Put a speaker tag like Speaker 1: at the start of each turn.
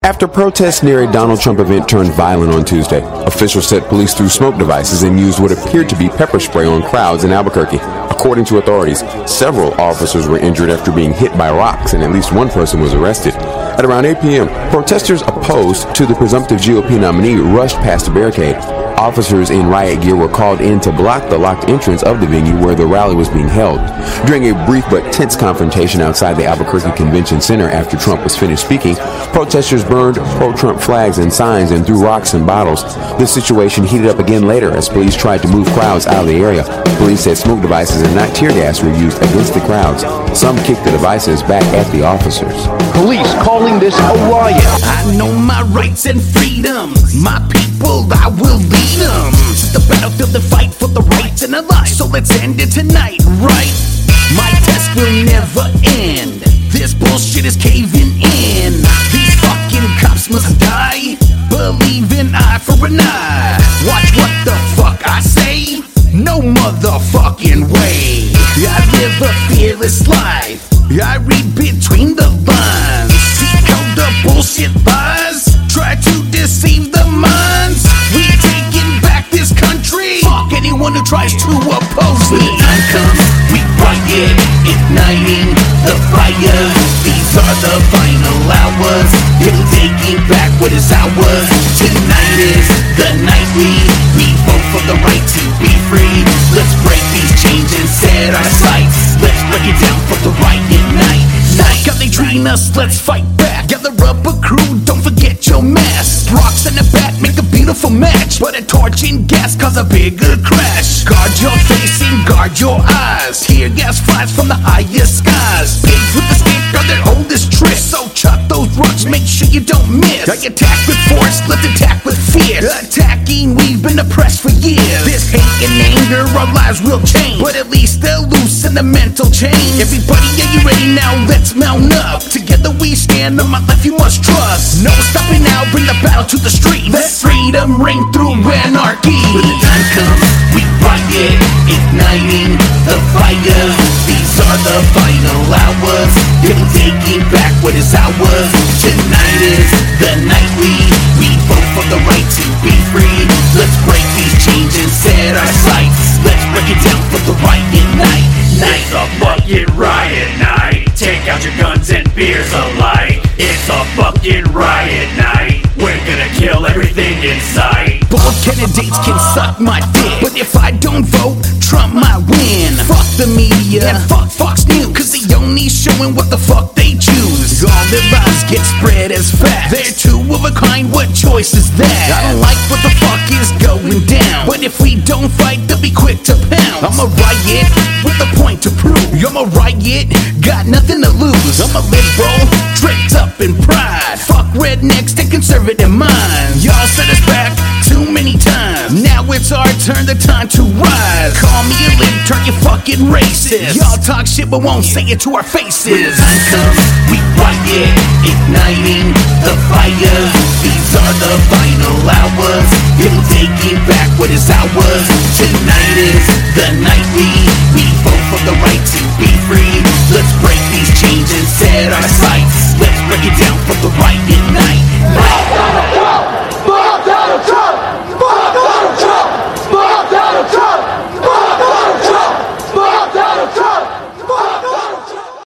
Speaker 1: After protests near a Donald Trump event turned violent on Tuesday, officials said police threw smoke devices and used what appeared to be pepper spray on crowds in Albuquerque. According to authorities, several officers were injured after being hit by rocks, and at least one person was arrested. At around 8 p.m., protesters opposed to the presumptive GOP nominee rushed past the barricade. Officers in riot gear were called in to block the locked entrance of the venue where the rally was being held. During a brief but tense confrontation outside the Albuquerque Convention Center after Trump was finished speaking, protesters burned pro-Trump flags and signs and threw rocks and bottles. This situation heated up again later as police tried to move crowds out of the area. Police said smoke devices and not tear gas were used against the crowds. Some kicked the devices back at the officers.
Speaker 2: Police calling this a riot.
Speaker 3: I know my rights and freedoms. My people, I will lead them to the battlefield to fight for the rights and the life. So let's end it tonight, right? My test will never end. This bullshit is caving in. These fucking cops must die. Believe in eye for an eye. Watch what the fuck I say. No motherfucking way. I live a fearless life. I read between the lines. Seek out the bullshit lies. Try to deceive the minds. We taking back this country. Fuck anyone who tries to oppose me. When the time comes, we riot, igniting the fire. These are the final hours. We're taking back what is ours. Tonight is the night we vote for the right to be free. Let's break these chains and set our sights. Let's break it down for the right night. How they treating us, let's fight back. Gather up a crew, don't forget your mask. Rocks and a bat make a beautiful match, but a torch and gas cause a bigger crash. Guard your face and guard your eyes. Tear gas flies from the highest skies. Pigs with the stick are their oldest trick. So chuck those rocks, make sure you don't miss. I attack with force, let's attack with fear. Attacking, we've been oppressed for years. This hate and anger, our lives will change, but at least they'll loosen the mental chains. Everybody, are you ready now? Let's mount up. Together we stand, on my life you must trust. No stopping now, bring the battle to the streets. Let freedom ring through anarchy. When the time comes, we riot, igniting the fire. These are the final hours. We're taking back what is ours. Tonight is the night we vote for the right to be free. Let's break these chains and set our sights. Let's break it down for the right night.
Speaker 4: It's a fucking riot night. Take out your guns and beers alike. It's a fucking riot night. We're gonna kill everything in sight.
Speaker 3: Both candidates can suck my dick, but if I don't vote, Trump might win. Fuck the media and fuck Fox News, cause they only showing what the fuck they choose. All their lies get spread as fact. They're two of a kind, what choice is that? I don't like what the fuck is going down, but if we don't fight, they'll be quick to pounce. I'm a riot with a point to prove. I'm a riot, got nothing to lose. I'm a liberal, tricked up in pride. Fuck rednecks and conservative minds. Y'all set us back too many times. Now it's our turn, the time to rise. Call me a libtard, you fucking racist. Y'all talk shit but won't say it to our faces. When the time comes, we riot, igniting the fire. These are the final hours. We're taking back what is ours. Tonight is the night we vote for the right to be free. Let's break these chains and set our sights. Let's break it down for the right night.